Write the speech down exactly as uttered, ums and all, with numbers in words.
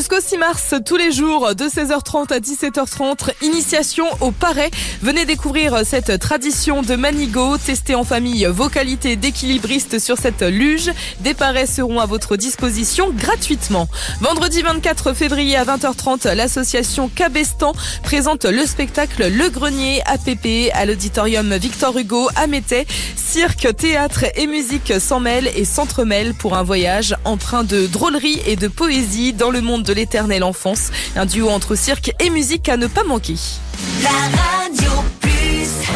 Jusqu'au six mars, tous les jours, de seize heures trente à dix-sept heures trente, initiation au Paray. Venez découvrir cette tradition de Manigot. Testez en famille vos qualités d'équilibriste sur cette luge. Des parets seront à votre disposition gratuitement. Vendredi vingt-quatre février à vingt heures trente, l'association Cabestan présente le spectacle Le Grenier A P P à l'auditorium Victor Hugo à Métais. Cirque, théâtre et musique s'en mêlent et s'entremêlent pour un voyage empreint de drôlerie et de poésie dans le monde de l'éternelle enfance. Un duo entre cirque et musique à ne pas manquer. La